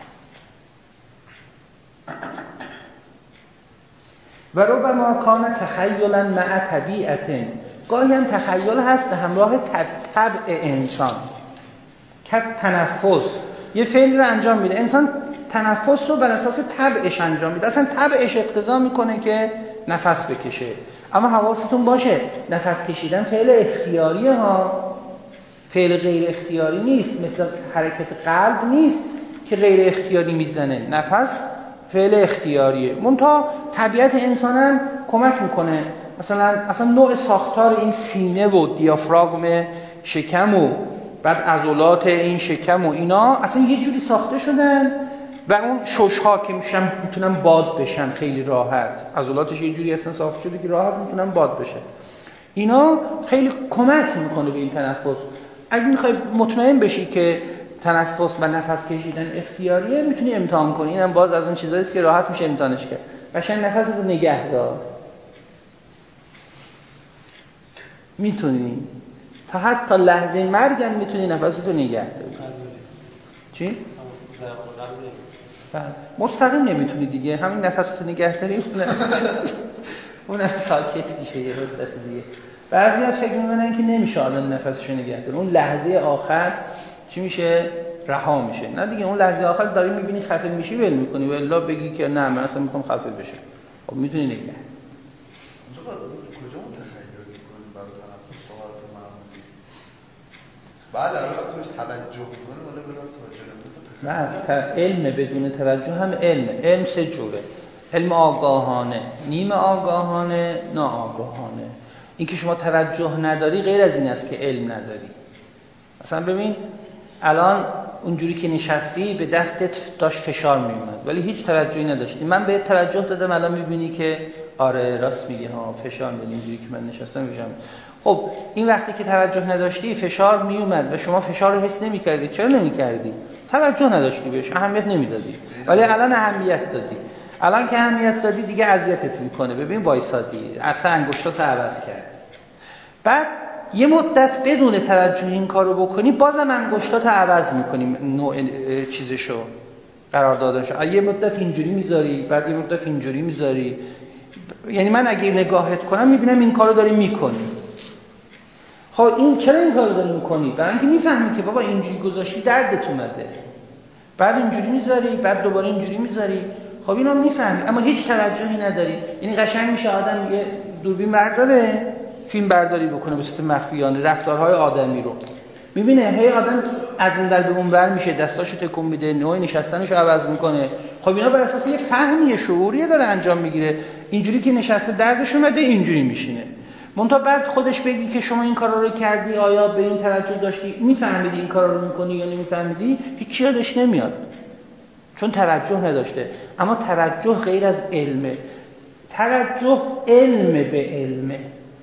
و ربما کان تخیلا مع طبیعت، گاهی هم تخیل هست همراه طبع انسان. که تنفس، یه فعل رو انجام میده انسان، تنفس رو بر اساس طبعش انجام میده. اصلا طبعش اقتضا میکنه که نفس بکشه. اما حواستون باشه نفس کشیدن فعل اختیاریه ها، فعل غیر اختیاری نیست، مثل حرکت قلب نیست که غیر اختیاری میزنه. نفس فعل اختیاریه. منتها طبیعت انسان هم کمک میکنه. مثلا اصلا نوع ساختار این سینه و دیافراگم شکم و بعد عضلات این شکم و اینا اصلا یه جوری ساخته شدن و اون شش‌ها که میشن میتونن باد بشن خیلی راحت. عضلاتش یه جوری اصلا ساخته شده که راحت میتونن باد بشن. اینا خیلی کمک میکنه به این تنفس. اگه میخوای مطمئن بشی که تنفس و نفس کشیدن اختیاریه میتونی امتحان کنی. اینم باز از اون چیزایی است که راحت میشه امتحانش کرد. قشنگ نفستو نگه دار. میتونی تا حتی لحظه مرگ هم میتونی نفستو نگه داری. چی؟ مستقیم نمیتونی دیگه، همین نفستو نگه داری اون ساکت میشه یه مدت دیگه. بعضی‌ها فکر می‌کنن که نمیشه آدم نفسشو نگه داره، اون لحظه آخر چی میشه؟ رها میشه. نه دیگه، اون لحظه آخر داری میبینی خفه میشی ول میکنی، والا بگی که نه من اصلا میخوام خفه بشم. خب میتونی نگه. اونجا باید کجا متخیل میکنی برای تنفس حالت معمولی؟ بله الان توش توجه میکنی ولی برای توجه نه، علم بدون توجه هم علم. علم سه جوره: علم آگاهانه، نیم آگاهانه، ناآگاهانه. این که شما توجه نداری غیر از این است که علم نداری. مثلا ببین الان اونجوری که نشستی به دستت داشت فشار میومد ولی هیچ توجهی نداشتی. من به توجه دادم، الان میبینی که آره راست میگه ها، فشار میاد اینجوری که من نشستم میشم. خب این وقتی که توجه نداشتی فشار میومد و شما فشار رو حس نمی‌کردی. چرا نمی‌کردی؟ توجه نداشتی بهش، اهمیت نمیدادی. ولی الان اهمیت دادی. الان که اهمیت دادی دیگه اذیتت میکنه. ببین وایسادی، اصلا انگشتاتو عوض کرد. بعد یه مدت بدون توجه این کارو بکنی بازم انگشتاتو عوض میکنی، نوع چیزشو قرار دادنشو. یه مدت اینجوری میذاری، بعد یه مدت اینجوری میذاری. یعنی من اگه نگاهت کنم میبینم این کارو داری میکنی. خب این چرا این کارو داری میکنی؟ برای اینکه میفهمی که بابا اینجوری گذاشتی دردت اومده. بعد اینجوری میذاری، بعد دوباره اینجوری میذاری. خب اینو میفهمی اما هیچ توجهی نداری. یعنی قشنگ میشه آدم یه دوربین برداره فیلم برداری بکنه به صورت مخفیانه رفتارهای آدمی رو میبینه. هی آدم از این ور به اون ور میشه، دستاشو تکون میده، نوع نشستنشو عوض میکنه. خب اینا بر اساس یه فهمی شعوریه داره انجام میگیره. اینجوری که نشسته دردش اومده اینجوری میشینه. منتها بعد خودش بگی که شما این کارا رو کردی، آیا به این توجه داشتی، میفهمیدی این کارا رو میکنی یا نمیفهمیدی، هیچ یادش نمیاد چون توجه نداشته. اما توجه غیر از علمه. توجه علم به علمه.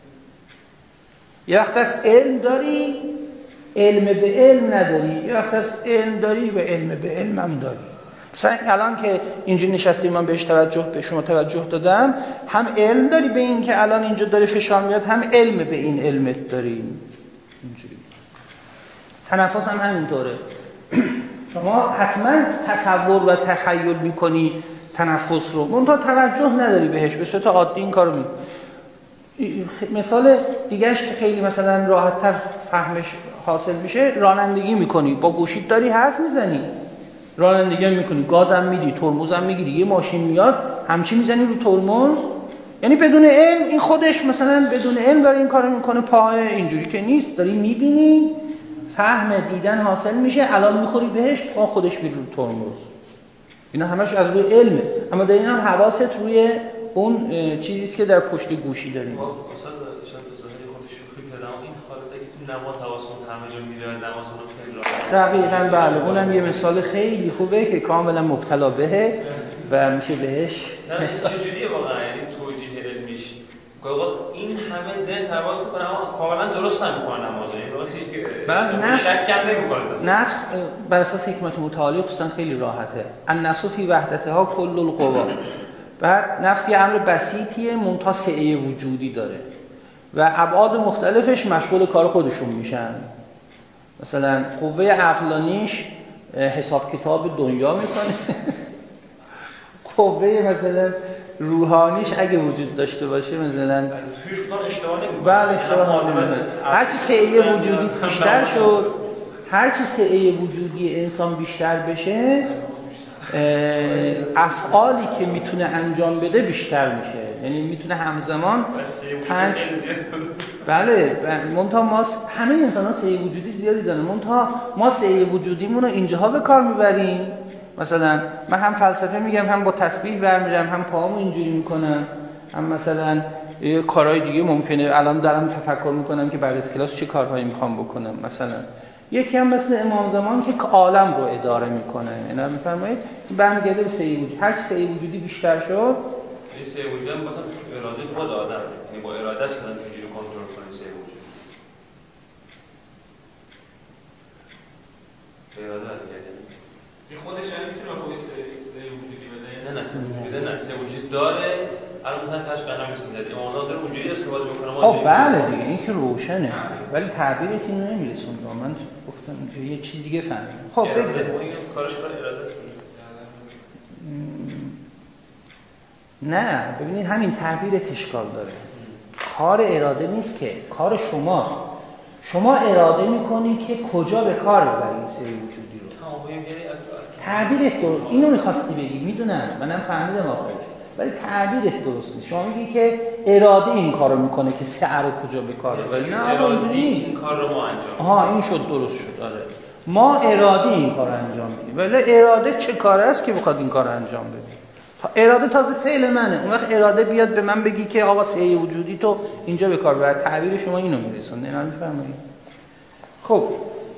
یه وقت از علم داری علم به علم نداری، یه وقت از علم داری و علم به علم هم داری. مثلا الان که اینجا نشستیم من بهش توجه به شما توجه دادم، هم علم داری به این که الان اینجا داره فشار میاد، هم علم به این علمت داری. اینجوری تنفس هم همینطوره. شما حتما تصور و تخیل میکنی تنفس رو، منتها توجه نداری بهش، به صورت عادی این کارو میکنی. مثال دیگهش که خیلی مثلا راحت‌تر فهمش حاصل میشه، رانندگی میکنی، با گوشیت داری حرف میزنی، رانندگی میکنی، گازم میدی، ترمزم میگیری، یه ماشین میاد همچی میزنی رو ترمز. یعنی بدون علم این خودش مثلا بدون علم داره این کارو میکنه، پای اینجوری که نیست، داری میبینی، فهم دیدن حاصل میشه، الان میخوری بهش، پا خودش میره رو ترمز. اینا همش از روی علمه. اما در این هم حواست روی اون چیزیست که در پشت گوشی داریم. استاد شاید به ظاهر خودش شوخی کردم، این حالته که تو نماز حواستون همه جا میره، نمازتون خیلی راحت. دقیقاً بله، اونم یه مثال خیلی خوبه که کاملا مبتلا بهه و میشه بهش. نه چجوریه واقعا؟ یعنی توجیه علمیش این همه ذهن حواس میکنه اما کاملا درست هم میکنه نماز. این راستیش که شک کم نمیکنه. نفس بر اساس حکمت متعالی خصوصا خیلی راحته. النفس فی وحدتها کل القوا. بعد نفس یه امر بسیطیه منتها سعه وجودی داره و ابعاد مختلفش مشغول کار خودشون میشن. مثلا قوه عقلانیش حساب کتاب دنیا میکنه، قوه مثلا روحانیش اگه وجود داشته باشه مثلا توش کار اشتباه نمیکنه. بله اشتباه نمیکنه. هرچی سعه وجودی بیشتر شد، هرچی سعه وجودی انسان بیشتر بشه، افعالی که میتونه انجام بده بیشتر میشه. یعنی میتونه همزمان پنج بله منتها ما همه انسان ها سعی وجودی زیادی دارن، منتها ما سعی وجودیمون رو اینجاها به کار میبریم. مثلا من هم فلسفه میگم، هم با تسبیح برمی‌دارم، هم پاهامو اینجوری میکنم، هم مثلا کارهای دیگه ممکنه الان دارم تفکر میکنم که بعد از کلاس چه کارهایی میخوام بکنم. مثلا یکی هم مثل امام زمان که عالم رو اداره میکنه. اینا میفرمایید برمیگرده به سعی وجودی. هر سعی وجودی بیشتر شد، این سعی وجودی هم مثلا اراده خود آدم، یعنی با اراده است که آدم چجوری کنترل کنه سعی وجودی. به اراده برمیگرده. این خودش هم میتونه با خودش سعی وجودی بده. نه نه سعی وجودی نه، سعی وجودی داره. الان مثلا تشبیه هم می‌زنه. امام زمان داره وجودی استفاده میکنه. خب بله دیگه این که روشنه، ولی تعبیرش اینو نمیرسونه. من گفتم یه چیز دیگه فهمیدم. خب بگذاریم کارش کار اراده است. نه ببینید همین تعبیرت اشکال داره. کار اراده نیست که، کار شماست. شما اراده میکنی که کجا به کار ببرید سری وجودی رو. تعبیرت درست، اینو میخواستی بگی، میدونم منم فهمیدم آخرش، ولی تعبیرت درست نیست. شما میگی که اراده این کارو میکنه که سعر رو کجا به کار ببرید. نه اراده این کار رو ما انجام میدیم. آها این شد، درست شد. آره ما اراده این کار انجام میدیم، ولی اراده چه کار است که بخواد این کار انجام بده؟ اراده تازه فعل منه. اون وقت اراده بیاد به من بگی که آقا سعی وجودی تو اینجا به کار ببر، تعبیر شما اینو میرسونه. اینا میفهمید؟ خب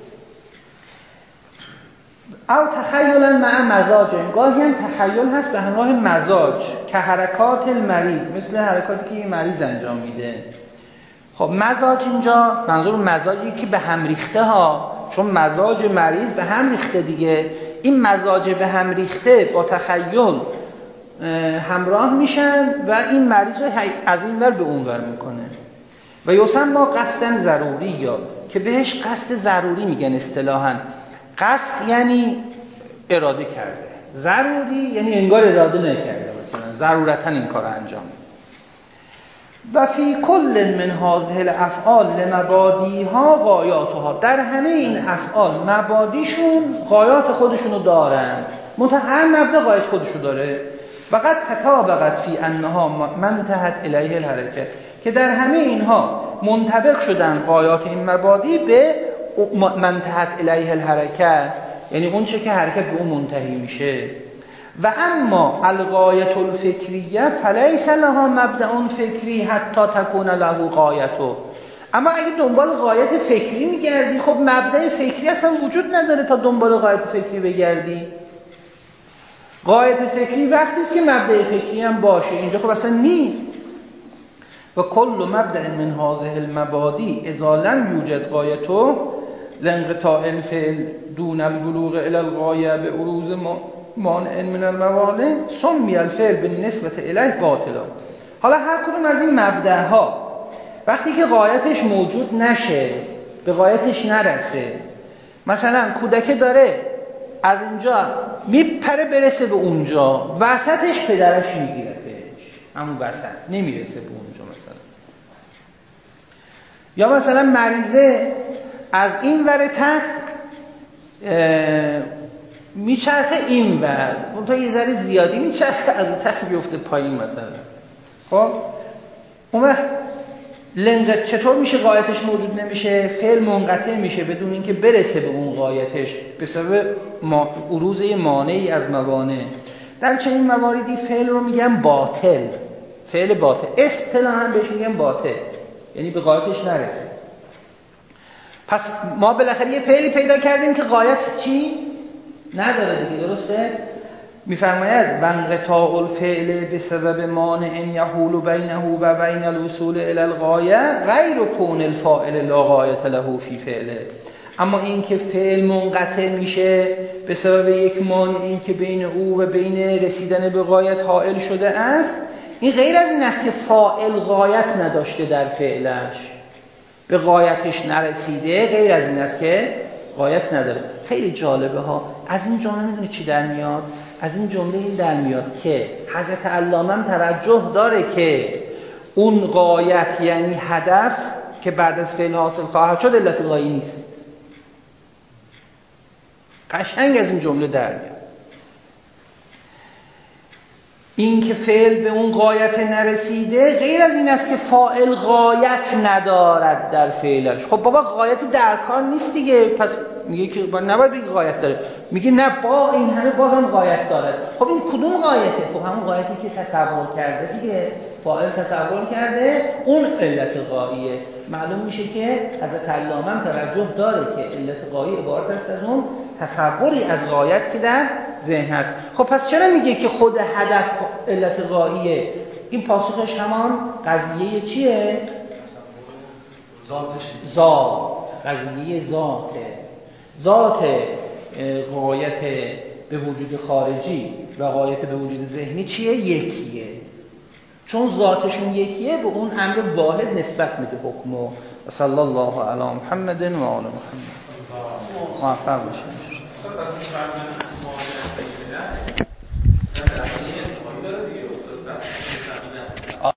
او تخیلا مع مزاج، گاهی هم تخیل هست به همراه مزاج که حرکات المریض، مثل حرکاتی که یه مریض انجام میده. خب مزاج اینجا منظور مزاجی که به هم ریخته ها، چون مزاج مریض به هم ریخته دیگه. این مزاج به هم ریخته با تخیل همراه میشن و این مریض رو از این ور به اون ور میکنه. و یسمى قصد ضروری، یا که بهش قصد ضروری میگن اصطلاحاً. قصد یعنی اراده کرده، ضروری یعنی انگار اراده نکرده، مثلا ضرورتاً این کار انجام میده. و فی کل من هذه الافعال لمبادیها غایاتها، در همه این افعال مبادیشون غایات خودشونو دارن، منتها هر مبدا غایت خودشو داره. فقط تطابقت فی انها منتهت الیه الحرکه، که در همه اینها منطبق شدن غایات این مبادی به منتهت الیه الحرکه، یعنی اون چه که حرکت به اون منتهی میشه. و اما الغایت الفکریه فلیس لها مبدأ فکری حتی تکون له غایته. اما اگه دنبال غایت فکری میگردی، خب مبدأ فکری اصلا وجود نداره تا دنبال غایت فکری بگردی. غایت فکری وقتی است که مبدأ فکری هم باشه، اینجا خب اصلا نیست. و کل مبدأ من هذه المبادی اذا لم یوجد غایته لانقطاع الفعل دون البلوغ الى الغایه به عروض مانع من الموانع سمی الفعل بالنسبه الیه باطلا. حالا هر کدوم از این مبدأها وقتی که غایتش موجود نشه، به غایتش نرسه، مثلا کودک داره از اینجا میپره برسه به اونجا، وسطش پدرش میگیره بهش، همون وسط نمیرسه به اونجا مثلا. یا مثلا مریضه از این ور تخت میچرخه این ور، اون تا یه ذره زیادی میچرخه از این تخت بیفته پایین مثلا. خب اون وقت لنگت چطور میشه غایتش موجود نمیشه؟ فعل منقطع میشه بدون اینکه برسه به اون غایتش به سبب ما... عروض مانعی از موانع. در چنین مواردی فعل رو میگن باطل، فعل باطل، اصطلاحاً بهش میگن باطل، یعنی به غایتش نرسه. پس ما بالاخره یه فعلی پیدا کردیم که غایت چی؟ نداره دیگه، درسته؟ میفرماید وانقطاع الفعل بسبب مانع یحول بینه و بین الوصول الی الغایه غیر کون الفاعل لا غایة له فی فعله. اما این که فعل منقطع میشه به سبب یک مانعی که بین او و بین رسیدن به غایت حائل شده است، این غیر از این است که فاعل غایت نداشته در فعلش، به غایتش نرسیده، غیر از این است که غایت نداره. خیلی جالبه ها. از این جمله میدونی چی در میاد؟ از این جمله این در میاد که حضرت علامه هم توجه داره که اون غایت یعنی هدف که بعد از فعل حاصل خواهد شد علت غایی نیست. قشنگ از این جمله در میاد. این که فعل به اون غایت نرسیده غیر از این است که فاعل غایت ندارد در فعلش. خب بابا غایتی در کار نیست دیگه، پس میگه که با نباید بگی غایت داره، میگه نه با این همه بازم غایت داره. خب این کدوم غایته؟ خب همون غایتی که تصور کرده دیگه، فاعل تصور کرده، اون علت غایه. معلوم میشه که حضرت علامه هم توجه داره که علت غایه عبارت است از اون تصوری از غایت که در ذهن هست. خب پس چرا میگه که خود هدف علت غایه؟ این پاسخش همان قضیه چیه؟ ذاتش. ذات، قضیه ذاته. ذات غایت به وجود خارجی و غایت به وجود ذهنی چیه؟ یکیه. چون ذاتشون یکیه به اون امر واحد نسبت میده حکمو. و صلی الله علی محمد و آل محمد. موفق باشید.